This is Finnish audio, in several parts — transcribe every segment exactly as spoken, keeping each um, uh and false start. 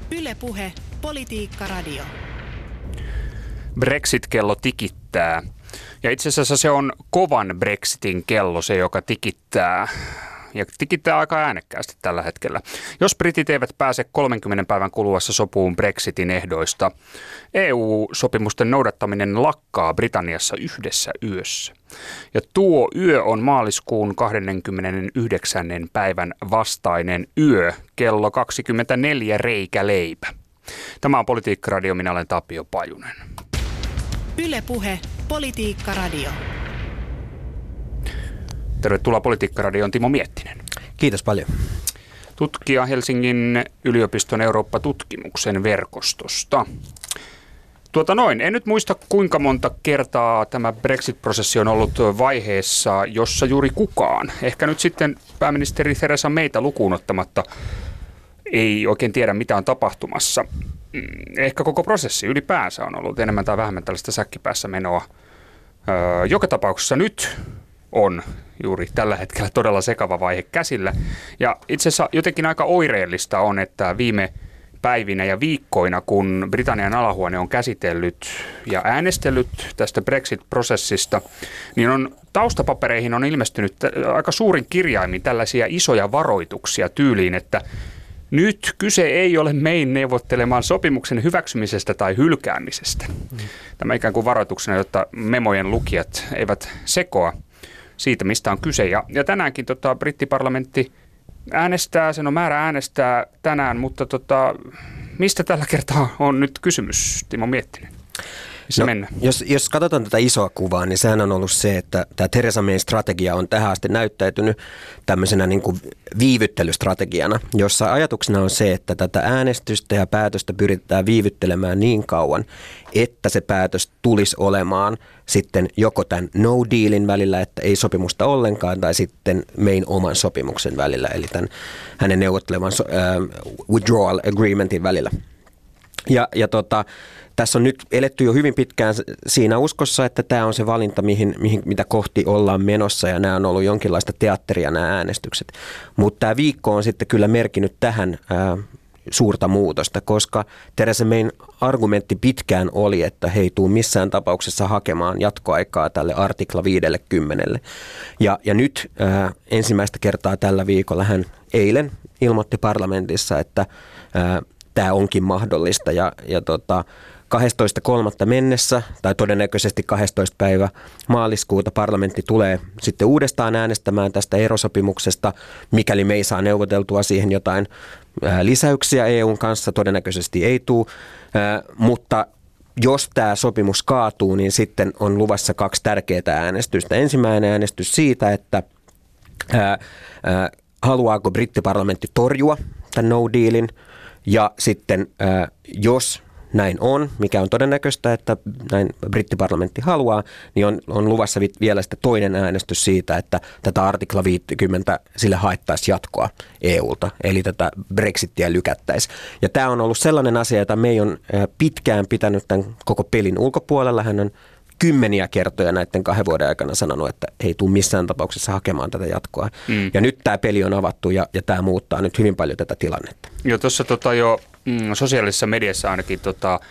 Yle Puhe, Politiikka Radio. Brexit-kello tikittää. Ja itse asiassa se on kovan Brexitin kello, se joka tikittää. Ja tikittää aika äänekkäästi tällä hetkellä. Jos britit eivät pääse kolmenkymmenen päivän kuluessa sopuun Brexitin ehdoista, E U-sopimusten noudattaminen lakkaa Britanniassa yhdessä yössä. Ja tuo yö on maaliskuun kahdeskymmenesyhdeksäs päivän vastainen yö, kello kaksikymmentäneljä reikäleipä. Tämä on Politiikka Radio, minä olen Tapio Pajunen. Yle Puhe, Politiikka Radio. Tervetuloa Politiikka Radioon, Timo Miettinen. Kiitos paljon. Tutkija Helsingin yliopiston Eurooppa-tutkimuksen verkostosta. Tuota noin, en nyt muista kuinka monta kertaa tämä Brexit-prosessi on ollut vaiheessa, jossa juuri kukaan, ehkä nyt sitten pääministeri Theresa Mayta lukuun ottamatta, ei oikein tiedä mitä on tapahtumassa. Ehkä koko prosessi ylipäänsä on ollut enemmän tai vähemmän tällaista säkkipäässä menoa. Öö, joka tapauksessa nyt on juuri tällä hetkellä todella sekava vaihe käsillä. Ja itse asiassa jotenkin aika oireellista on, että viime päivinä ja viikkoina, kun Britannian alahuone on käsitellyt ja äänestellyt tästä Brexit-prosessista, niin on taustapapereihin on ilmestynyt aika suurin kirjaimin tällaisia isoja varoituksia tyyliin, että nyt kyse ei ole mein neuvottelemaan sopimuksen hyväksymisestä tai hylkäämisestä. Mm. Tämä ikään kuin varoituksena, jotta memojen lukijat eivät sekoa siitä, mistä on kyse. Ja, ja tänäänkin tota, brittiparlamentti äänestää, sen on määrä äänestää tänään, mutta tota, mistä tällä kertaa on nyt kysymys, Timo Miettinen? No, jos, jos katsotaan tätä isoa kuvaa, niin sehän on ollut se, että tämä Theresa Mayn strategia on tähän asti näyttäytynyt tämmöisenä niin kuin viivyttelystrategiana, jossa ajatuksena on se, että tätä äänestystä ja päätöstä pyritään viivyttelemään niin kauan, että se päätös tulisi olemaan sitten joko tämän no dealin välillä, että ei sopimusta ollenkaan, tai sitten Mayn oman sopimuksen välillä, eli tämän hänen neuvotteleman uh, withdrawal agreementin välillä. Ja, ja tota, tässä on nyt eletty jo hyvin pitkään siinä uskossa, että tämä on se valinta, mihin, mihin, mitä kohti ollaan menossa, ja nämä on ollut jonkinlaista teatteria nämä äänestykset. Mutta tämä viikko on sitten kyllä merkinnyt tähän ää, suurta muutosta, koska Theresa Mayn argumentti pitkään oli, että he ei tule missään tapauksessa hakemaan jatkoaikaa tälle artikla viisikymmentä. Ja, ja nyt ää, ensimmäistä kertaa tällä viikolla hän eilen ilmoitti parlamentissa, että ää, tämä onkin mahdollista, ja, ja tota, kahdestoista kolmatta mennessä, tai todennäköisesti kahdestoista päivä maaliskuuta parlamentti tulee sitten uudestaan äänestämään tästä erosopimuksesta, mikäli me ei saa neuvoteltua siihen jotain ää, lisäyksiä E U:n kanssa, todennäköisesti ei tule, ää, mutta jos tämä sopimus kaatuu, niin sitten on luvassa kaksi tärkeää äänestystä. Ensimmäinen äänestys siitä, että ää, ää, haluaako brittiparlamentti torjua tämän no dealin, ja sitten ää, jos näin on, mikä on todennäköistä, että näin brittiparlamentti haluaa, niin on, on luvassa vielä sitten toinen äänestys siitä, että tätä artikla viisikymmentä sille haettaisiin jatkoa E U:lta, eli tätä Brexitia lykättäisiin. Ja tämä on ollut sellainen asia, jota me ei on pitkään pitänyt tämän koko pelin ulkopuolella. Hän on kymmeniä kertoja näiden kahden vuoden aikana sanonut, että ei tule missään tapauksessa hakemaan tätä jatkoa. Mm. Ja nyt tämä peli on avattu ja, ja tämä muuttaa nyt hyvin paljon tätä tilannetta. Joo, tuossa tota jo mm, sosiaalisessa mediassa ainakin tota,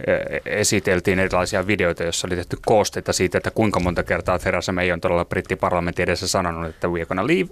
esiteltiin erilaisia videoita, joissa oli tehty koosteita siitä, että kuinka monta kertaa Theresa May on todella brittiparlamentin edessä sanonut, että we are gonna leave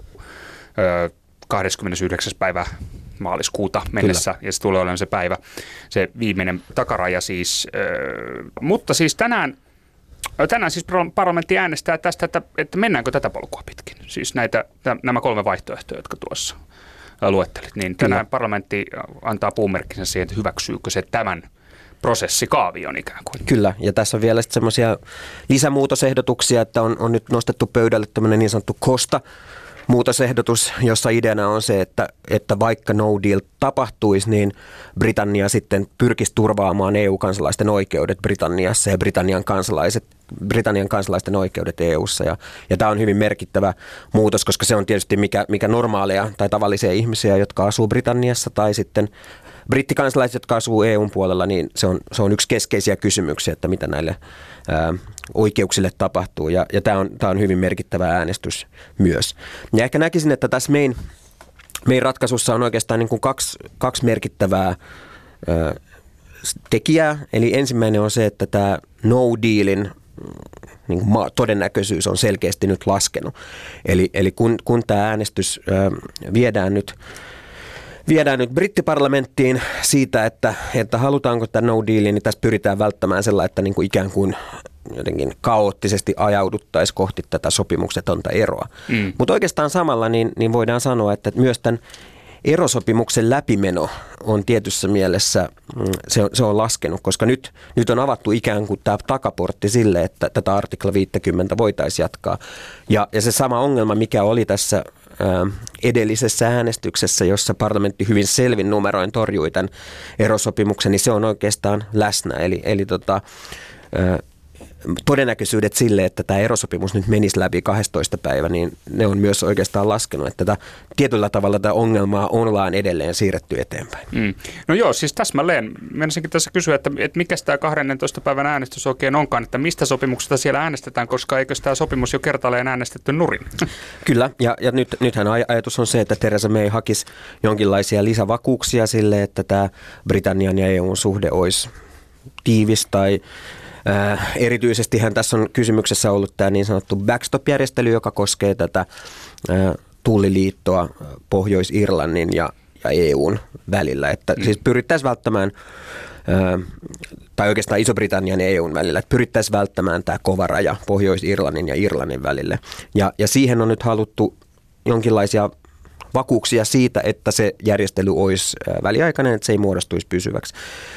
kahdeskymmenesyhdeksäs päivä maaliskuuta mennessä, Kyllä. ja se tulee olemaan se päivä, se viimeinen takaraja siis. Mutta siis tänään Tänään siis parlamentti äänestää tästä, että, että mennäänkö tätä polkua pitkin. Siis näitä, nämä kolme vaihtoehtoja, jotka tuossa luettelit. Niin tänään Kyllä. parlamentti antaa puumerkkinsä siihen, että hyväksyykö se tämän prosessikaavion ikään kuin. Kyllä, ja tässä on vielä semmoisia lisämuutosehdotuksia, että on, on nyt nostettu pöydälle tämmöinen niin sanottu kosta muutosehdotus, jossa ideana on se, että, että vaikka no deal tapahtuisi, niin Britannia sitten pyrkisi turvaamaan E U-kansalaisten oikeudet Britanniassa ja Britannian, kansalaiset, Britannian kansalaisten oikeudet E U:ssa. Ja, ja tämä on hyvin merkittävä muutos, koska se on tietysti mikä, mikä normaaleja tai tavallisia ihmisiä, jotka asuu Britanniassa tai sitten brittikansalaiset, jotka asuu E U:n puolella, niin se on, se on yksi keskeisiä kysymyksiä, että mitä näille ää, oikeuksille tapahtuu. Ja, ja tämä on, tämä on hyvin merkittävä äänestys myös. Ja ehkä näkisin, että tässä meidän, meidän ratkaisussa on oikeastaan niin kuin kaksi, kaksi merkittävää tekijää. Eli ensimmäinen on se, että tämä no dealin niin kuin todennäköisyys on selkeästi nyt laskenut. Eli, eli kun, kun tämä äänestys ää, viedään nyt Viedään nyt brittiparlamenttiin siitä, että, että halutaanko tämä no deal, niin tässä pyritään välttämään sellainen, että niin kuin ikään kuin jotenkin kaoottisesti ajauduttaisiin kohti tätä sopimuksetonta eroa. Mm. Mutta oikeastaan samalla niin, niin voidaan sanoa, että myös tämän erosopimuksen läpimeno on tietyssä mielessä, se on, se on laskenut, koska nyt, nyt on avattu ikään kuin tämä takaportti sille, että tätä artikla viisikymmentä voitaisiin jatkaa. Ja, ja se sama ongelma, mikä oli tässä ää, edellisessä äänestyksessä, jossa parlamentti hyvin selvin numeroin torjui tämän erosopimuksen, niin se on oikeastaan läsnä. Eli, eli tota, ää, todennäköisyydet sille, että tämä erosopimus nyt menisi läpi kahdestoista päivä, niin ne on myös oikeastaan laskenut, että tätä, tietyllä tavalla tätä ongelmaa ollaan edelleen siirretty eteenpäin. Mm. No joo, siis täsmälleen. Menisinkin tässä kysyä, että, että mikä tämä kahdentoista päivän äänestys oikein onkaan, että mistä sopimuksesta siellä äänestetään, koska eikö tämä sopimus jo kertaalleen äänestetty nurin? Kyllä, ja, ja nyt, nythän ajatus on se, että Theresa May hakisi jonkinlaisia lisävakuuksia sille, että tämä Britannian ja E U:n suhde olisi tiivis tai Äh, erityisestihän tässä on kysymyksessä ollut tämä niin sanottu backstop-järjestely, joka koskee tätä äh, tulliliittoa Pohjois-Irlannin ja, ja E U:n välillä. Että mm. siis pyrittäisiin välttämään, äh, tai oikeastaan Iso-Britannian ja E U:n välillä, että pyrittäisiin välttämään tämä kova raja Pohjois-Irlannin ja Irlannin välille. Ja, ja siihen on nyt haluttu jonkinlaisia vakuuksia siitä, että se järjestely olisi äh, väliaikainen, että se ei muodostuisi pysyväksi.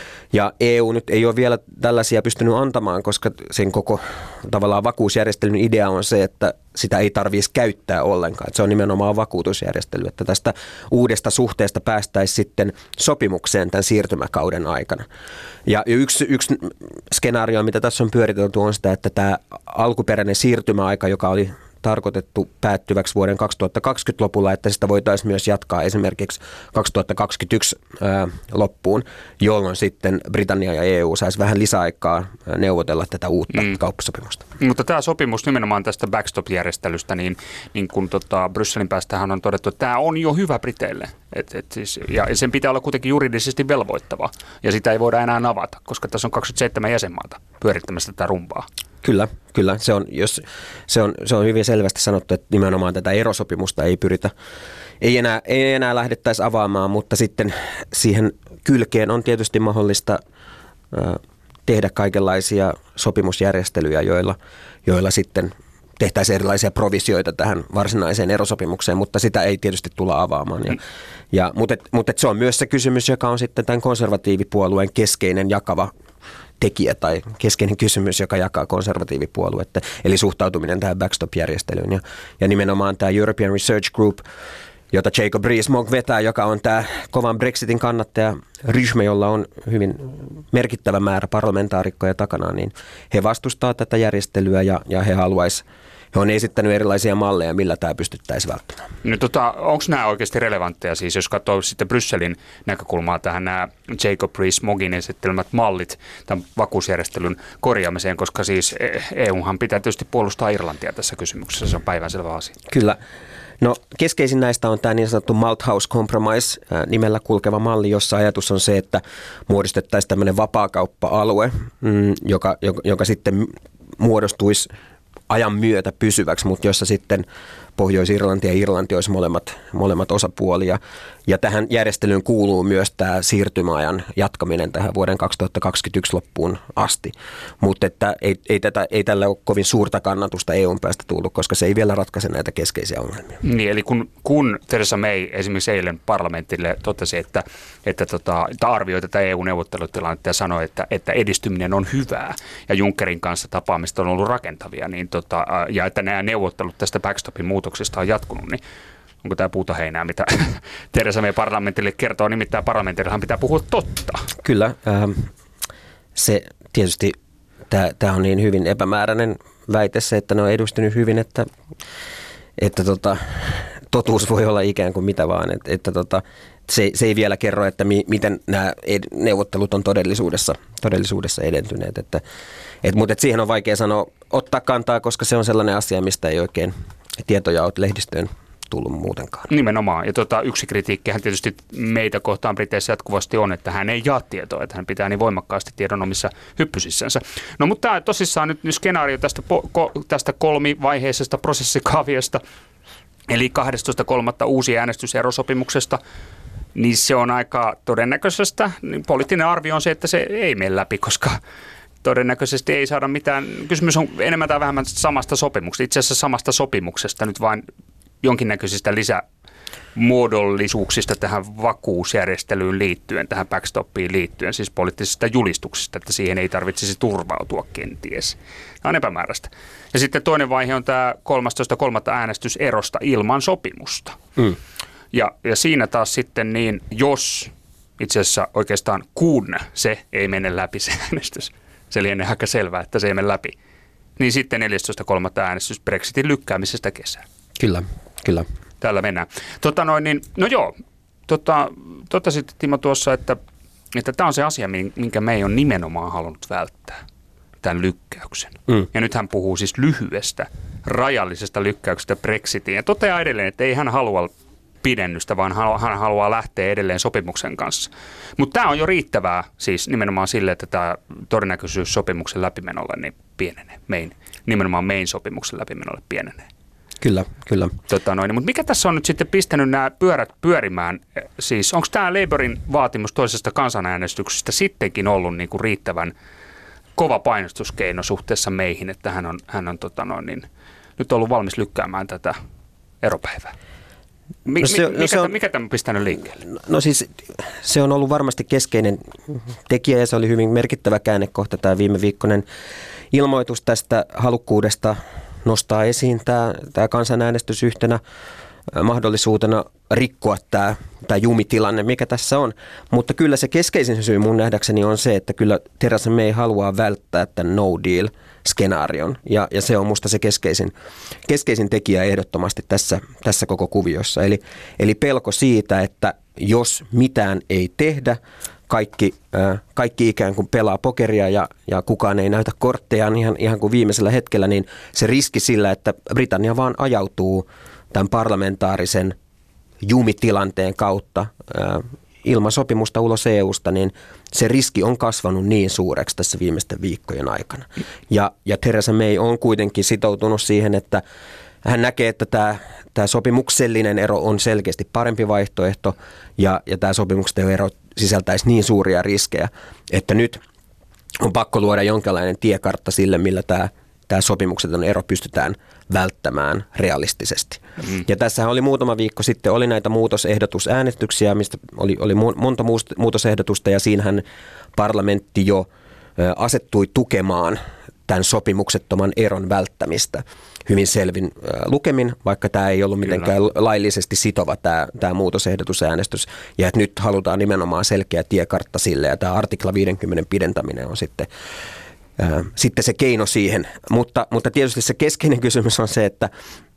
Ja E U nyt ei ole vielä tällaisia pystynyt antamaan, koska sen koko tavallaan vakuusjärjestelyn idea on se, että sitä ei tarvitsisi käyttää ollenkaan. Että se on nimenomaan vakuutusjärjestely, että tästä uudesta suhteesta päästäisiin sitten sopimukseen tämän siirtymäkauden aikana. Ja yksi, yksi skenaario, mitä tässä on pyöritelty, on sitä, että tämä alkuperäinen siirtymäaika, joka oli tarkoitettu päättyväksi vuoden kaksituhattakaksikymmentä lopulla, että sitä voitaisiin myös jatkaa esimerkiksi kaksituhattakaksikymmentäyksi ää, loppuun, jolloin sitten Britannia ja E U saisi vähän lisäaikaa neuvotella tätä uutta mm. kauppasopimusta. Mutta tämä sopimus nimenomaan tästä backstop-järjestelystä, niin, niin kun tota, Brysselin päästähän on todettu, että tämä on jo hyvä Briteille. Et, et siis, ja sen pitää olla kuitenkin juridisesti velvoittava, ja sitä ei voida enää avata, koska tässä on kaksikymmentäseitsemän jäsenmaata pyörittämässä tätä rumbaa. Kyllä, kyllä. Se on, jos, se, on, se on hyvin selvästi sanottu, että nimenomaan tätä erosopimusta ei pyritä, ei enää, ei enää lähdettäisi avaamaan, mutta sitten siihen kylkeen on tietysti mahdollista äh, tehdä kaikenlaisia sopimusjärjestelyjä, joilla, joilla sitten tehtäisiin erilaisia provisioita tähän varsinaiseen erosopimukseen, mutta sitä ei tietysti tulla avaamaan. Ja, ja, mutta mutta se on myös se kysymys, joka on sitten tämän konservatiivipuolueen keskeinen jakava tekijä tai keskeinen kysymys, joka jakaa konservatiivipuoluetta, eli suhtautuminen tähän backstop-järjestelyyn. Ja, ja nimenomaan tämä European Research Group, jota Jacob Rees-Mogg vetää, joka on tämä kovan Brexitin kannattaja ryhmä, jolla on hyvin merkittävä määrä parlamentaarikkoja takana, niin he vastustaa tätä järjestelyä ja, ja he haluaisi He on esittänyt erilaisia malleja, millä tämä pystyttäisiin välttämään. No, tota, onko nämä oikeasti relevantteja? Siis jos katsoo sitten Brysselin näkökulmaa tähän nämä Jacob Rees-Moggin esittelemät mallit tämän vakuusjärjestelyn korjaamiseen, koska siis E U:han pitää tietysti puolustaa Irlantia tässä kysymyksessä, se on päivänselvä asia. Kyllä. No keskeisin näistä on tämä niin sanottu Malthouse Compromise nimellä kulkeva malli, jossa ajatus on se, että muodostettaisiin tämmöinen vapaakauppa-alue, joka, joka, joka sitten muodostuisi ajan myötä pysyväksi, mutta jossa sitten Pohjois-Irlanti ja Irlanti olisi molemmat, molemmat osapuolia. Ja tähän järjestelyyn kuuluu myös tämä siirtymäajan jatkaminen tähän vuoden kaksituhattakaksikymmentäyksi loppuun asti. Mutta että ei, ei, tätä, ei tällä ole kovin suurta kannatusta E U:n päästä tullut, koska se ei vielä ratkaise näitä keskeisiä ongelmia. Niin, eli kun, kun Theresa May esimerkiksi eilen parlamentille totesi, että, että tota, arvioi tätä E U-neuvottelutilannetta ja sanoi, että, että edistyminen on hyvää ja Junckerin kanssa tapaamista on ollut rakentavia, niin tota, ja että nämä neuvottelut tästä backstopin muutoksista on jatkunut, niin onko tämä puuta heinää, mitä Theresa May parlamentille kertoo, nimittäin parlamentillehan pitää puhua totta. Kyllä, ähm, se tietysti, tämä on niin hyvin epämääräinen väite se, että ne on edustanut hyvin, että, että tota, totuus voi olla ikään kuin mitä vaan, että, että tota, se, se ei vielä kerro, että mi, miten nämä ed- neuvottelut on todellisuudessa, todellisuudessa edentyneet, että, et, mutta et siihen on vaikea sanoa ottaa kantaa, koska se on sellainen asia, mistä ei oikein tietoja ole lehdistöön tullut muutenkaan. Nimenomaan. Ja tota, yksi kritiikkihän tietysti meitä kohtaan Briteissä jatkuvasti on, että hän ei jaa tietoa, että hän pitää niin voimakkaasti tiedon omissa hyppysissänsä. No mutta tämä tosissaan nyt, nyt skenaario tästä, ko, tästä kolmivaiheisesta prosessikaaviosta, eli kahdestoista kolmatta uusi äänestys erosopimuksesta, niin se on aika todennäköisestä. Niin poliittinen arvio on se, että se ei mene läpi, koska todennäköisesti ei saada mitään. Kysymys on enemmän tai vähemmän samasta sopimuksesta, itse asiassa samasta sopimuksesta, nyt vain jonkinnäköisistä lisämuodollisuuksista tähän vakuusjärjestelyyn liittyen, tähän backstopiin liittyen, siis poliittisista julistuksista, että siihen ei tarvitsisi turvautua kenties. Tämä on epämääräistä. Ja sitten toinen vaihe on tämä kolmastoista kolmatta äänestys erosta ilman sopimusta. Mm. Ja, ja siinä taas sitten niin, jos itse asiassa oikeastaan kun se ei mene läpi se äänestys, se lienee aika selvää, että se ei mene läpi, niin sitten neljästoista kolmatta äänestys Brexitin lykkäämisestä kesään. Kyllä, kyllä. Täällä mennään. Tota noin, niin, no joo, tota, tota sitten Timo tuossa, että, että tämä on se asia, minkä me ei ole nimenomaan halunnut välttää, tämän lykkäyksen. Mm. Ja nyt hän puhuu siis lyhyestä, rajallisesta lykkäyksestä Brexitiin. Ja toteaa edelleen, että ei hän halua pidennystä, vaan hän haluaa lähteä edelleen sopimuksen kanssa. Mutta tämä on jo riittävää siis nimenomaan sille, että tämä todennäköisyys sopimuksen läpimenolle niin pienenee. Mein, nimenomaan mein sopimuksen läpimenolle pienenee. Kyllä, kyllä. Tota noin, mutta mikä tässä on nyt sitten pistänyt nämä pyörät pyörimään? Siis onko tämä Labourin vaatimus toisesta kansanäänestyksestä sittenkin ollut niinku riittävän kova painostuskeino suhteessa meihin, että hän on, hän on tota noin, niin, nyt ollut valmis lykkäämään tätä eropäivää? Mi- no se, mikä, no se on, mikä tämä on pistänyt liikkeelle? No siis se on ollut varmasti keskeinen tekijä ja se oli hyvin merkittävä käännekohta tämä viime viikkoinen ilmoitus tästä halukkuudesta nostaa esiin tämä, tämä kansanäänestys yhtenä mahdollisuutena rikkoa tämä, tämä jumitilanne, mikä tässä on. Mutta kyllä se keskeisin syy mun nähdäkseni on se, että kyllä Theresa May haluaa välttää tämän no deal-skenaarion. Ja, ja se on musta se keskeisin, keskeisin tekijä ehdottomasti tässä, tässä koko kuviossa. Eli, eli pelko siitä, että jos mitään ei tehdä, Kaikki, äh, kaikki ikään kuin pelaa pokeria ja, ja kukaan ei näytä korttejaan ihan, ihan kuin viimeisellä hetkellä, niin se riski sillä, että Britannia vaan ajautuu tämän parlamentaarisen jumitilanteen kautta äh, ilman sopimusta ulos E U:sta, niin se riski on kasvanut niin suureksi tässä viimeisten viikkojen aikana. Ja, ja Theresa May on kuitenkin sitoutunut siihen, että hän näkee, että tämä, tämä sopimuksellinen ero on selkeästi parempi vaihtoehto ja, ja tämä sopimuksellinen ero sisältäisi niin suuria riskejä, että nyt on pakko luoda jonkinlainen tiekartta sille, millä tämä, tämä sopimukseton ero pystytään välttämään realistisesti. Mm. Ja tässä oli muutama viikko sitten, oli näitä muutosehdotusäänestyksiä, mistä oli, oli monta muutosehdotusta ja siinähän parlamentti jo asettui tukemaan tämän sopimuksettoman eron välttämistä hyvin selvin lukemin, vaikka tämä ei ollut mitenkään Kyllä. laillisesti sitova tämä, tämä muutosehdotusäänestys. Ja että nyt halutaan nimenomaan selkeä tiekartta sille, ja tämä artikla viisikymmentä pidentäminen on sitten, ää, sitten se keino siihen. Mutta, mutta tietysti se keskeinen kysymys on se, että,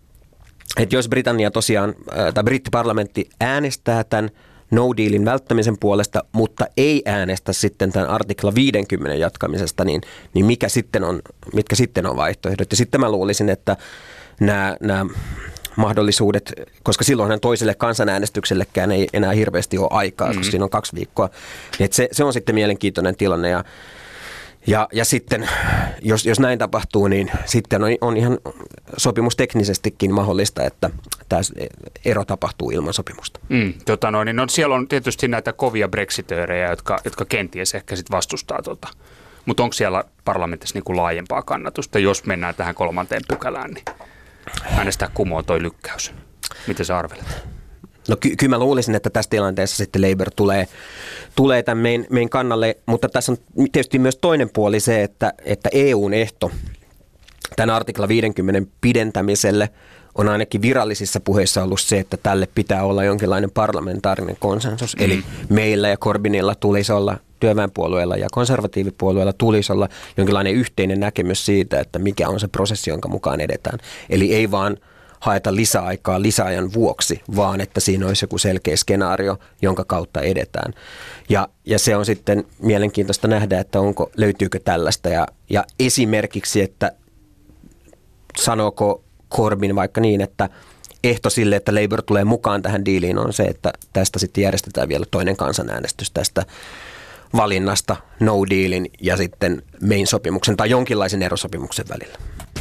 että jos Britannia tosiaan, ää, tai brittiparlamentti äänestää tämän no dealin välttämisen puolesta, mutta ei äänestä sitten tämän artikla viisikymmentä jatkamisesta, niin, niin mikä sitten on, mitkä sitten on vaihtoehdot? Ja sitten mä luulisin, että nämä, nämä mahdollisuudet, koska silloinhan toiselle kansanäänestyksellekään ei enää hirveästi ole aikaa, mm-hmm. koska siinä on kaksi viikkoa, niin että se, se on sitten mielenkiintoinen tilanne ja Ja, ja sitten, jos, jos näin tapahtuu, niin sitten on, on ihan sopimusteknisestikin mahdollista, että tämä ero tapahtuu ilman sopimusta. Mm, tota noin, niin no siellä on tietysti näitä kovia brexitöörejä, jotka, jotka kenties ehkä sit vastustaa tota. Mutta onko siellä parlamentissa niinku laajempaa kannatusta, jos mennään tähän kolmanteen pykälään, niin äänestää kumoon toi lykkäys? Miten sä arvelet? No ky- kyllä mä luulisin, että tässä tilanteessa sitten Labour tulee, tulee tämän meidän, meidän kannalle, mutta tässä on tietysti myös toinen puoli se, että, että E U:n ehto tämän artikla viisikymmentä pidentämiselle on ainakin virallisissa puheissa ollut se, että tälle pitää olla jonkinlainen parlamentaarinen konsensus. Mm. Eli meillä ja Corbynilla tulisi olla, työväenpuolueella ja konservatiivipuolueella tulisi olla jonkinlainen yhteinen näkemys siitä, että mikä on se prosessi, jonka mukaan edetään. Eli ei vaan haeta lisäaikaa lisäajan vuoksi, vaan että siinä olisi joku selkeä skenaario, jonka kautta edetään. Ja, ja se on sitten mielenkiintoista nähdä, että onko, löytyykö tällaista. Ja, ja esimerkiksi, että sanooko Corbyn vaikka niin, että ehto sille, että Labour tulee mukaan tähän diiliin, on se, että tästä sitten järjestetään vielä toinen kansanäänestys tästä valinnasta no dealin ja sitten main-sopimuksen tai jonkinlaisen erosopimuksen välillä.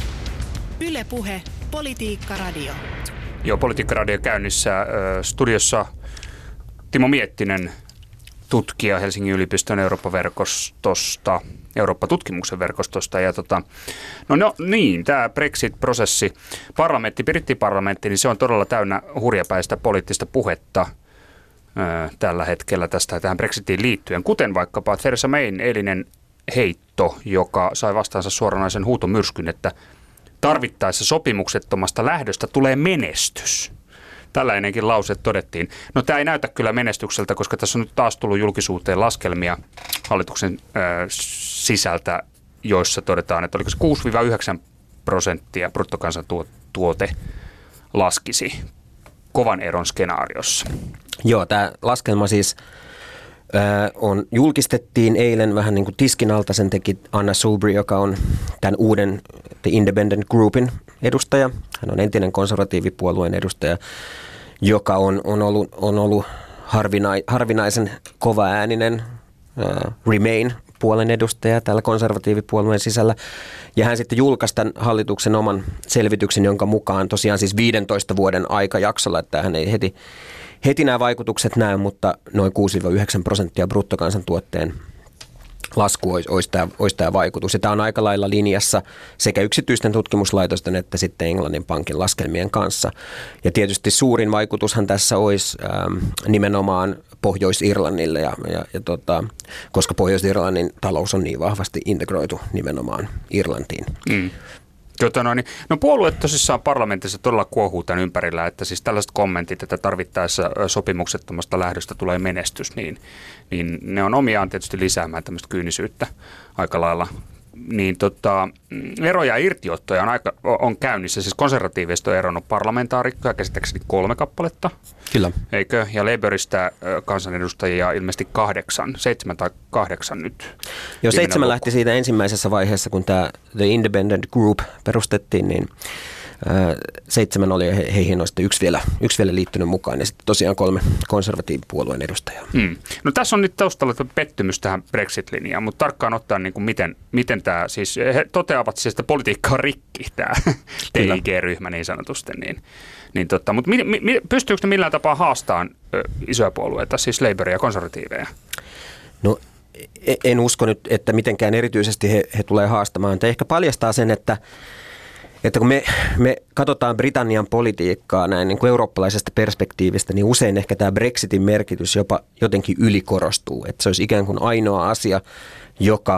Yle Puhe, Politiikka Radio. Joo, Politiikka Radio käynnissä. Studiossa Timo Miettinen, tutkija Helsingin yliopiston Eurooppa-verkostosta, Eurooppa-tutkimuksen verkostosta. Ja tota, no, no niin, tämä Brexit-prosessi, parlamentti, brittiparlamentti, niin se on todella täynnä hurjapäistä poliittista puhetta ää, tällä hetkellä tästä tähän Brexitiin liittyen. Kuten vaikkapa Theresa Mayn eilinen heitto, joka sai vastaansa suoranaisen huutomyrskyn, että tarvittaessa sopimuksettomasta lähdöstä tulee menestys. Tällainenkin lause todettiin. No tämä ei näytä kyllä menestykseltä, koska tässä on nyt taas tullut julkisuuteen laskelmia hallituksen äh, sisältä, joissa todetaan, että oliko se kuusi yhdeksän prosenttia bruttokansantuote laskisi kovan eron skenaariossa. Joo, tämä laskelma siis äh, on, julkistettiin eilen vähän niin kuin tiskin alta, sen teki Anna Soubry, joka on tämän uuden The Independent Groupin edustaja. Hän on entinen konservatiivipuolueen edustaja, joka on, on ollut, on ollut harvinai, harvinaisen kovaääninen uh, Remain-puolen edustaja täällä konservatiivipuolueen sisällä. Ja hän sitten julkaisi tämän hallituksen oman selvityksen, jonka mukaan tosiaan siis viidentoista vuoden aikajaksolla, että hän ei heti, heti nämä vaikutukset näy, mutta noin kuusi yhdeksän prosenttia bruttokansantuotteen lasku olisi, olisi, tämä, olisi tämä vaikutus. Ja tämä on aika lailla linjassa sekä yksityisten tutkimuslaitosten että sitten Englannin pankin laskelmien kanssa. Ja tietysti suurin vaikutushan tässä olisi ähm, nimenomaan Pohjois-Irlannille, ja, ja, ja tota, koska Pohjois-Irlannin talous on niin vahvasti integroitu nimenomaan Irlantiin. Mm. Tota no, niin, no puolueet tosissaan parlamentissa todella kuohuu tämän ympärillä, että siis tällaiset kommentit, että tarvittaessa sopimuksettomasta lähdöstä tulee menestys, niin, niin ne on omiaan tietysti lisäämään tämmöistä kyynisyyttä aika lailla. Niin tota, eroja ja irtiottoja on, aika, on käynnissä, siis konservatiivista on eronnut parlamentaarikkoja, käsittääkseni kolme kappaletta. Kyllä. Eikö? Ja Labourista kansanedustajia ilmeisesti kahdeksan, seitsemän tai kahdeksan nyt. Joo, seitsemän lähti siitä ensimmäisessä vaiheessa, kun tämä The Independent Group perustettiin, niin ää, seitsemän oli he, heihin on sitten yksi vielä, yksi vielä liittynyt mukaan ja sitten tosiaan kolme konservatiivipuolueen edustajaa. Hmm. No tässä on nyt taustalla pettymys tähän Brexit-linjaan, mutta tarkkaan ottaen niin kuin miten, miten tämä, siis he toteavat siis, että politiikka on rikki, tämä T I G-ryhmä niin sanotusti, niin Niin totta, mutta mi, mi, pystyykö ne millään tapaa haastamaan ö, isoja puolueita, siis Labouria ja konservatiiveja? No en usko nyt, että mitenkään erityisesti he, he tulee haastamaan. Tämä ehkä paljastaa sen, että, että kun me, me katsotaan Britannian politiikkaa näin niin kuin eurooppalaisesta perspektiivistä, niin usein ehkä tämä Brexitin merkitys jopa jotenkin ylikorostuu. Että se olisi ikään kuin ainoa asia, joka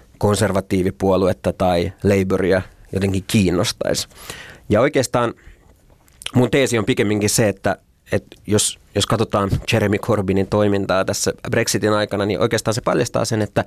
konservatiivipuoluetta tai Labouria jotenkin kiinnostaisi. Ja oikeastaan mun teesi on pikemminkin se, että, että jos, jos katsotaan Jeremy Corbynin toimintaa tässä Brexitin aikana, niin oikeastaan se paljastaa sen, että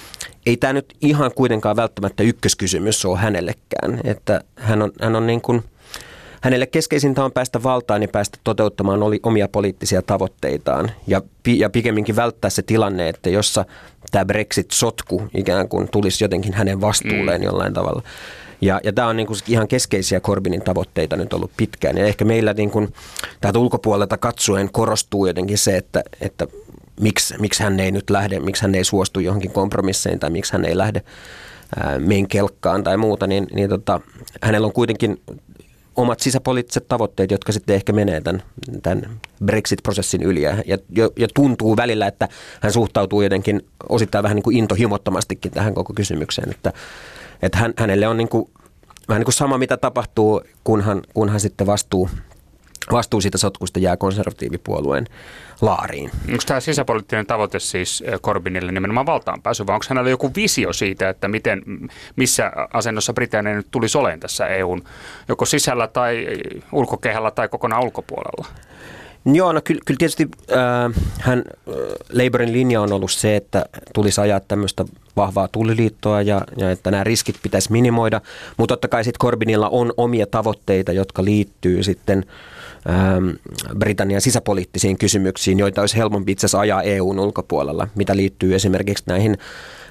ei tämä nyt ihan kuitenkaan välttämättä ykköskysymys ole hänellekään. Että hän on, hän on niin kuin, hänelle keskeisintä on päästä valtaan ja päästä toteuttamaan omia poliittisia tavoitteitaan ja, ja pikemminkin välttää se tilanne, että jossa tämä Brexit-sotku ikään kuin tulisi jotenkin hänen vastuulleen mm. jollain tavalla. Ja, ja tämä on niin kuin ihan keskeisiä Corbynin tavoitteita nyt ollut pitkään. Ja ehkä meillä niin kuin täältä ulkopuolelta katsoen korostuu jotenkin se, että, että miksi, miksi hän ei nyt lähde, miksi hän ei suostu johonkin kompromisseihin tai miksi hän ei lähde ää, meidän kelkkaan tai muuta. Niin, niin tota, hänellä on kuitenkin omat sisäpoliittiset tavoitteet, jotka sitten ehkä menee tämän, tämän Brexit-prosessin yli. Ja, ja, ja tuntuu välillä, että hän suhtautuu jotenkin osittain vähän niin kuin intohimottomastikin tähän koko kysymykseen, että Että hän, hänelle on niin kuin, vähän niin kuin sama, mitä tapahtuu, kunhan, kunhan sitten vastuu, vastuu siitä sotkusta jää konservatiivipuolueen laariin. Onko tämä sisäpoliittinen tavoite siis Corbynille nimenomaan valtaan pääsy, vai onko hänellä joku visio siitä, että miten, missä asennossa Britannia nyt tulisi olemaan tässä E U:n joko sisällä tai ulkokehällä tai kokonaan ulkopuolella? Joo, no kyllä, kyllä tietysti äh, hän, äh, Labourin linja on ollut se, että tulisi ajaa tämmöistä vahvaa tulliliittoa ja, ja että nämä riskit pitäisi minimoida, mutta totta kai sitten Corbynilla on omia tavoitteita, jotka liittyy sitten ähm, Britannian sisäpoliittisiin kysymyksiin, joita olisi helpompi itse asiassa ajaa E U:n ulkopuolella, mitä liittyy esimerkiksi näihin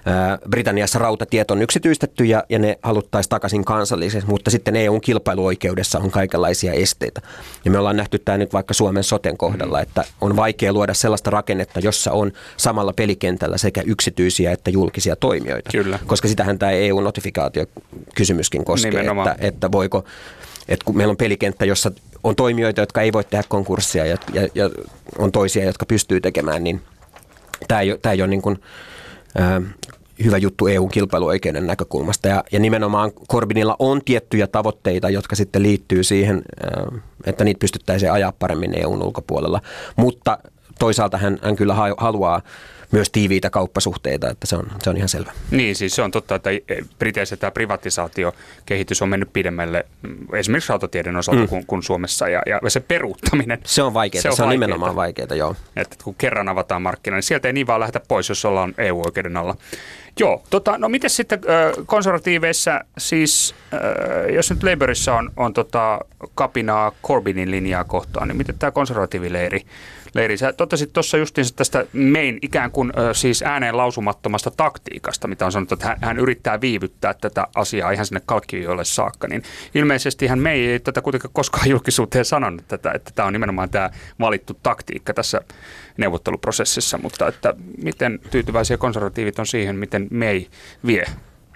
Britanniassa rautatiet on yksityistetty ja, ja ne haluttaisiin takaisin kansalliseksi, mutta sitten E U:n kilpailuoikeudessa on kaikenlaisia esteitä. Ja me ollaan nähty tämä nyt vaikka Suomen soten kohdalla, että on vaikea luoda sellaista rakennetta, jossa on samalla pelikentällä sekä yksityisiä että julkisia toimijoita. Kyllä. Koska sitähän tämä E U-notifikaatiokysymyskin koskee, että, että voiko, että kun meillä on pelikenttä, jossa on toimijoita, jotka ei voi tehdä konkurssia ja, ja, ja on toisia, jotka pystyy tekemään, niin tämä ei, tämä ei ole niin kuin, ää, hyvä juttu E U-kilpailuoikeuden näkökulmasta. Ja, ja nimenomaan Corbynilla on tiettyjä tavoitteita, jotka sitten liittyy siihen, ää, että niitä pystyttäisiin ajaa paremmin E U:n ulkopuolella. Mutta toisaalta hän, hän kyllä haluaa myös tiiviitä kauppasuhteita, että se on, se on ihan selvä. Niin, siis se on totta, että Briteissä tämä privatisaatiokehitys on mennyt pidemmälle esimerkiksi rautatieden osalta mm. kuin, kuin Suomessa, ja, ja se peruuttaminen. Se on vaikeaa, se on, se on nimenomaan vaikeaa, joo. Että kun kerran avataan markkina, niin sieltä ei niin vaan lähdetä pois, jos ollaan E U-oikeuden alla. Joo, tota, no miten sitten konservatiiveissa, siis jos nyt Labourissa on, on tota kapinaa Corbynin linjaa kohtaan, niin miten tämä konservatiivileiri? Leiri, sä totesit tuossa justiinsa tästä Mayn ikään kuin siis ääneen lausumattomasta taktiikasta, mitä on sanottu, että hän, hän yrittää viivyttää tätä asiaa ihan sinne kalkkioille saakka, niin ilmeisesti hän May ei tätä kuitenkaan koskaan julkisuuteen sanonut tätä, että tämä on nimenomaan tämä valittu taktiikka tässä neuvotteluprosessissa, mutta että miten tyytyväisiä konservatiivit on siihen, miten May vie?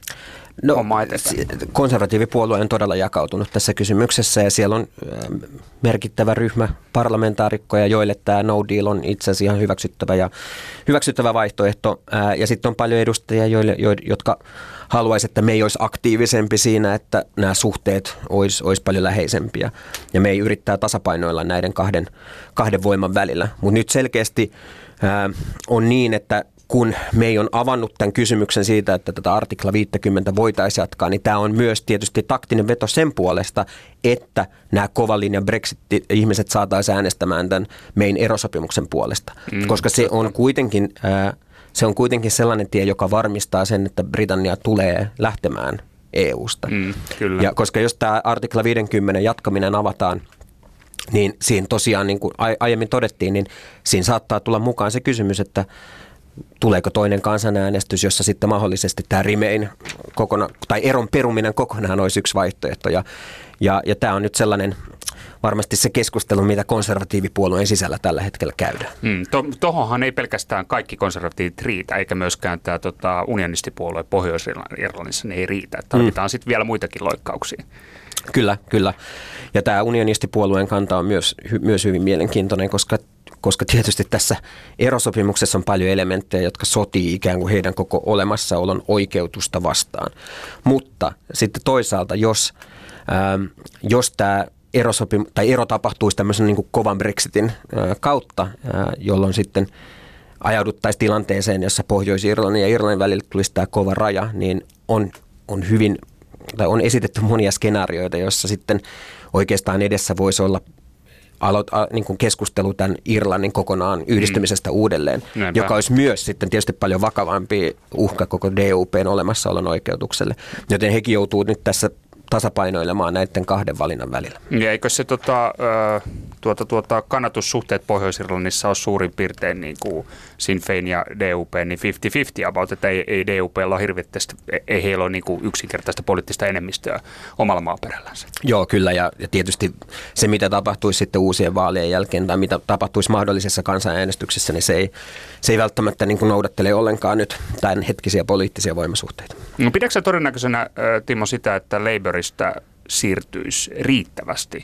No, konservatiivipuolue on todella jakautunut tässä kysymyksessä ja siellä on merkittävä ryhmä parlamentaarikkoja, joille tämä no deal on itse asiassa ihan hyväksyttävä ja hyväksyttävä vaihtoehto. Ja sitten on paljon edustajia, joille, jotka haluaisivat, että me ei olisi aktiivisempi siinä, että nämä suhteet olisi, olisi paljon läheisempiä. Ja me ei yrittää tasapainoilla näiden kahden, kahden voiman välillä. Mutta nyt selkeästi ää, on niin, että kun May on avannut tämän kysymyksen siitä, että tätä artikla viisikymmentä voitaisiin jatkaa, niin tämä on myös tietysti taktinen veto sen puolesta, että nämä kovan linjan Brexit-ihmiset saataisiin äänestämään tämän Mayn erosopimuksen puolesta. Mm, koska se on, kuitenkin, äh, se on kuitenkin sellainen tie, joka varmistaa sen, että Britannia tulee lähtemään E U:sta. Mm, kyllä. Ja koska jos tämä artikla viisikymmentä jatkaminen avataan, niin siinä tosiaan, niin kuin aiemmin todettiin, niin siinä saattaa tulla mukaan se kysymys, että tuleeko toinen kansanäänestys, jossa sitten mahdollisesti tämä Remain kokona, tai eron peruminen kokonaan olisi yksi vaihtoehto. Ja, ja, ja tämä on nyt sellainen varmasti se keskustelu, mitä konservatiivipuolueen sisällä tällä hetkellä käydään. Mm, to, tohonhan ei pelkästään kaikki konservatiivit riitä, eikä myöskään tämä tota, unionistipuolue Pohjois-Irlannissa niin ei riitä. Tarvitaan mm. sitten vielä muitakin loikkauksia. Kyllä, kyllä. Ja tämä unionistipuolueen kanta on myös, hy, myös hyvin mielenkiintoinen, koska koska tietysti tässä erosopimuksessa on paljon elementtejä, jotka sotii ikään kuin heidän koko olemassaolon oikeutusta vastaan. Mutta sitten toisaalta, jos, ähm, jos tämä erosopim- tai ero tapahtuisi tämmöisen niin kuin kovan Brexitin äh, kautta, äh, jolloin sitten ajauduttaisiin tilanteeseen, jossa Pohjois-Irlannin ja Irlannin välillä tulisi tämä kova raja, niin on, on hyvin, tai on esitetty monia skenaarioita, joissa sitten oikeastaan edessä voisi olla Aloit, a, niin kuin keskustelu tämän Irlannin kokonaan yhdistymisestä mm. uudelleen, Näinpä. joka olisi myös sitten tietysti paljon vakavampi uhka koko D U P:n olemassaolon oikeutukselle. Joten hekin joutuu nyt tässä tasapainoilemaan näiden kahden valinnan välillä. Ja eikö se tota, tuota, tuota, kannatussuhteet Pohjois-Irlannissa ole suurin piirtein niin kuin Sinn Féin ja D U P, niin viisikymmentä viisikymmentä about, että ei, ei D U P:lla ole hirveästi, ei heillä ole niin kuin yksinkertaista poliittista enemmistöä omalla maaperällänsä. Joo, kyllä, ja, ja tietysti se, mitä tapahtuisi sitten uusien vaalien jälkeen, tai mitä tapahtuisi mahdollisessa kansanäänestyksessä, niin se ei, se ei välttämättä niin kuin noudattele ollenkaan nyt tämän hetkisiä poliittisia voimasuhteita. No, pidätkö sä todennäköisenä, Timo, sitä, että Labour siirtyisi riittävästi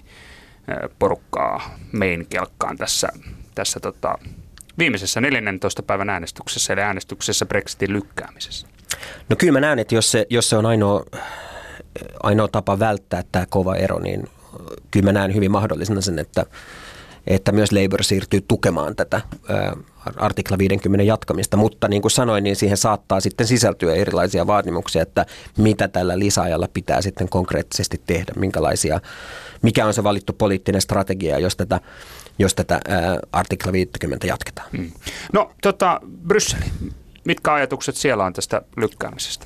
porukkaa Mayn kelkkaan tässä, tässä tota, viimeisessä neljännentoista päivän äänestyksessä, eli äänestyksessä Brexitin lykkäämisessä? No kyllä mä näen, että jos se, jos se on ainoa, ainoa tapa välttää tämä kova ero, niin kyllä mä näen hyvin mahdollisena sen, että, että myös Labour siirtyy tukemaan tätä ää, artikla viisikymmentä jatkamista, mutta niin kuin sanoin, niin siihen saattaa sitten sisältyä erilaisia vaatimuksia, että mitä tällä lisäajalla pitää sitten konkreettisesti tehdä, minkälaisia, mikä on se valittu poliittinen strategia, jos tätä, jos tätä ää, artikla viisikymmentä jatketaan. Hmm. No tota, Brysseli, mitkä ajatukset siellä on tästä lykkäämisestä?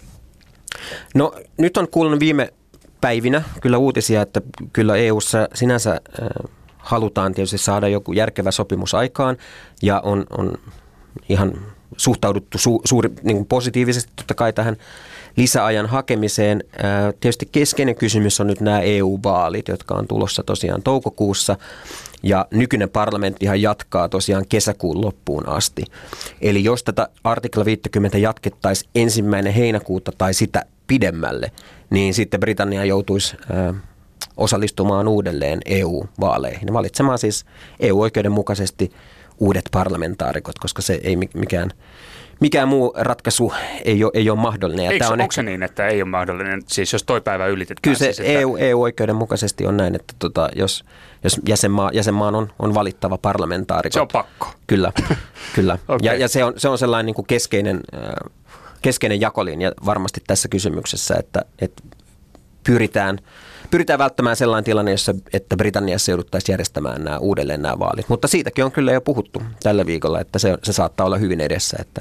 No nyt on kuulunut viime päivinä kyllä uutisia, että kyllä E U:ssa sinänsä ää, halutaan tietysti saada joku järkevä sopimus aikaan ja on, on ihan suhtauduttu su, suuri, niin kuin positiivisesti totta kai tähän lisäajan hakemiseen. Ää, tietysti keskeinen kysymys on nyt nämä E U-vaalit, jotka on tulossa tosiaan toukokuussa. Ja nykyinen parlamenttihan jatkaa tosiaan kesäkuun loppuun asti. Eli jos tätä artikla viisikymmentä jatkettaisiin ensimmäinen heinäkuuta tai sitä pidemmälle, niin sitten Britannia joutuisi ää, osallistumaan uudelleen E U-vaaleihin. Valitsemaan siis E U-oikeuden mukaisesti uudet parlamentaarikot, koska se ei mikään, mikään muu ratkaisu ei ole, ei ole mahdollinen. Eikö, on onko ehkä, se niin, että ei ole mahdollinen, siis jos toi päivä ylitetään? Kyllä se siis, että... E U, E U-oikeuden mukaisesti on näin, että tota, jos, jos jäsenmaa, jäsenmaan on, on valittava parlamentaarikot. Se on pakko. Kyllä, kyllä. Okay. Ja, ja se, on, se on sellainen niin kuin keskeinen, keskeinen jakolinja varmasti tässä kysymyksessä, että, että pyritään, pyritään välttämään sellainen tilanne, jossa, että Britanniassa jouduttaisiin järjestämään nämä uudelleen nämä vaalit. Mutta siitäkin on kyllä jo puhuttu tällä viikolla, että se, se saattaa olla hyvin edessä, että,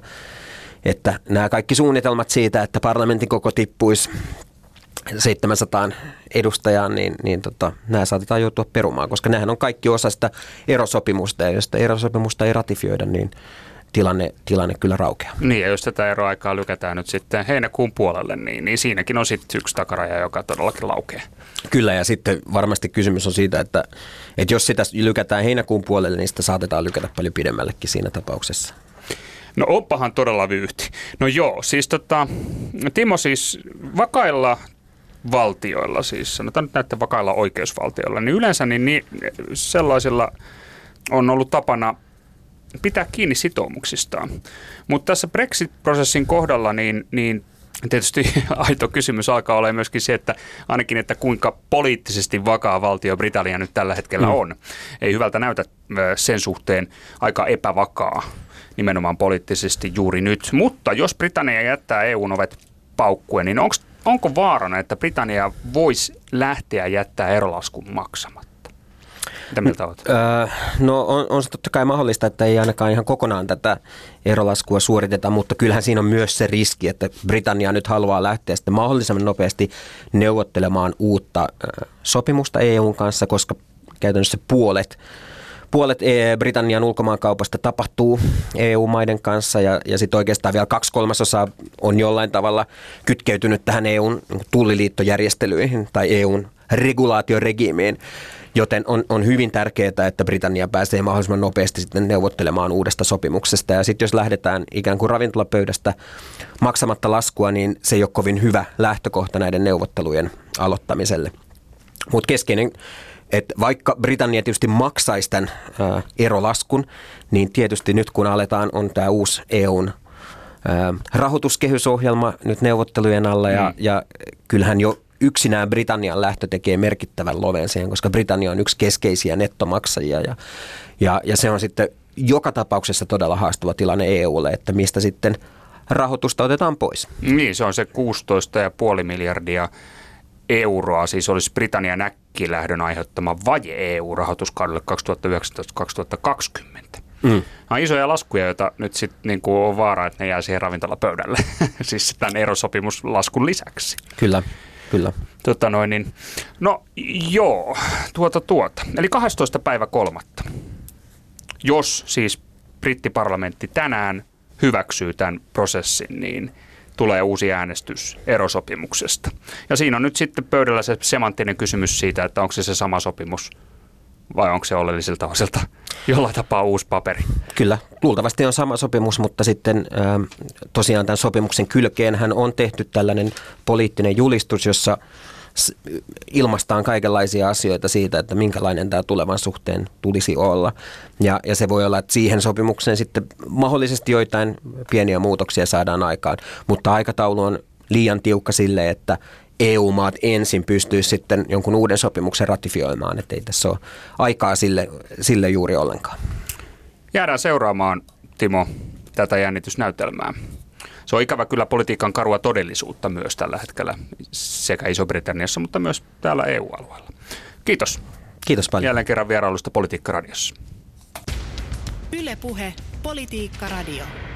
että nämä kaikki suunnitelmat siitä, että parlamentin koko tippuisi seitsemänsataa edustajaa, niin, niin tota, nämä saatetaan joutua perumaan, koska nämähän on kaikki osa sitä erosopimusta, ja jos sitä erosopimusta ei ratifioida, niin tilanne, tilanne kyllä raukeaa. Niin, ja jos tätä eroaikaa lykätään nyt sitten heinäkuun puolelle, niin, niin siinäkin on sitten yksi takaraja, joka todellakin laukeaa. Kyllä, ja sitten varmasti kysymys on siitä, että, että jos sitä lykätään heinäkuun puolelle, niin sitä saatetaan lykätä paljon pidemmällekin siinä tapauksessa. No oppahan todella vyyhti. No joo, siis tota, Timo, siis vakailla valtioilla, siis sanotaan nyt näiden vakailla oikeusvaltioilla, niin yleensä niin, niin sellaisilla on ollut tapana pitää kiinni sitoumuksistaan. Mutta tässä Brexit-prosessin kohdalla niin, niin tietysti aito kysymys alkaa olla myöskin se, että ainakin, että kuinka poliittisesti vakaa valtio Britannia nyt tällä hetkellä on. Mm. Ei hyvältä näytä sen suhteen, aika epävakaa nimenomaan poliittisesti juuri nyt. Mutta jos Britannia jättää E U:n ovet paukkuen, niin onko, onko vaarana, että Britannia voisi lähteä jättää erolaskun maksamatta? Mitä mieltä olet? Öö, no on, on se totta kai mahdollista, että ei ainakaan ihan kokonaan tätä erolaskua suoriteta, mutta kyllähän siinä on myös se riski, että Britannia nyt haluaa lähteä sitten mahdollisimman nopeasti neuvottelemaan uutta ö, sopimusta E U:n kanssa, koska käytännössä puolet Puolet Britannian ulkomaankaupasta tapahtuu E U-maiden kanssa ja, ja sitten oikeastaan vielä kaksi kolmasosaa on jollain tavalla kytkeytynyt tähän E U:n tulliliittojärjestelyihin tai E U:n regulaatioregiimiin. Joten on, on hyvin tärkeää, että Britannia pääsee mahdollisimman nopeasti sitten neuvottelemaan uudesta sopimuksesta. Ja sitten jos lähdetään ikään kuin ravintolapöydästä maksamatta laskua, niin se ei ole kovin hyvä lähtökohta näiden neuvottelujen aloittamiselle. Mutta keskeinen, että vaikka Britannia tietysti maksaisi tämän ää, erolaskun, niin tietysti nyt kun aletaan, on tämä uusi E U:n ää, rahoituskehysohjelma nyt neuvottelujen alla ja, mm. ja kyllähän jo yksinään Britannian lähtö tekee merkittävän loven siihen, koska Britannia on yksi keskeisiä nettomaksajia ja, ja, ja se on sitten joka tapauksessa todella haastava tilanne E U:lle, että mistä sitten rahoitusta otetaan pois. Niin, se on se kuusitoista pilkku viisi miljardia euroa, siis olisi Britannian äkkilähdön aiheuttama vaje E U-rahoituskaudelle kaksituhattayhdeksäntoista kaksituhattakaksikymmentä. Mm. Nämä on isoja laskuja, joita nyt sitten niin kuin on vaara, että ne jää siihen ravintolapöydälle, siis tämän erosopimuslaskun lisäksi. Kyllä. Kyllä. Tota noin, niin, no joo, tuota tuota. Eli kahdestoista päivä kolmatta. Jos siis brittiparlamentti tänään hyväksyy tämän prosessin, niin tulee uusi äänestys erosopimuksesta. Ja siinä on nyt sitten pöydällä se semanttinen kysymys siitä, että onko se se sama sopimus vai onko se oleellisilta osilta jollain tapaa uusi paperi. Kyllä, luultavasti on sama sopimus, mutta sitten ä, tosiaan tämän sopimuksen kylkeenhän on tehty tällainen poliittinen julistus, jossa ilmaistaan kaikenlaisia asioita siitä, että minkälainen tämä tulevan suhteen tulisi olla. Ja, ja se voi olla, että siihen sopimukseen sitten mahdollisesti joitain pieniä muutoksia saadaan aikaan, mutta aikataulu on liian tiukka sille, että E U-maat ensin pystyisi sitten jonkun uuden sopimuksen ratifioimaan, että ei tässä ole aikaa sille, sille juuri ollenkaan. Jäädään seuraamaan, Timo, tätä jännitysnäytelmää. Se on ikävä kyllä politiikan karua todellisuutta myös tällä hetkellä sekä Iso-Britanniassa, mutta myös täällä E U-alueella. Kiitos. Kiitos paljon. Jälleen kerran vierailusta Politiikka Radiossa. Yle Puhe, Politiikka Radio.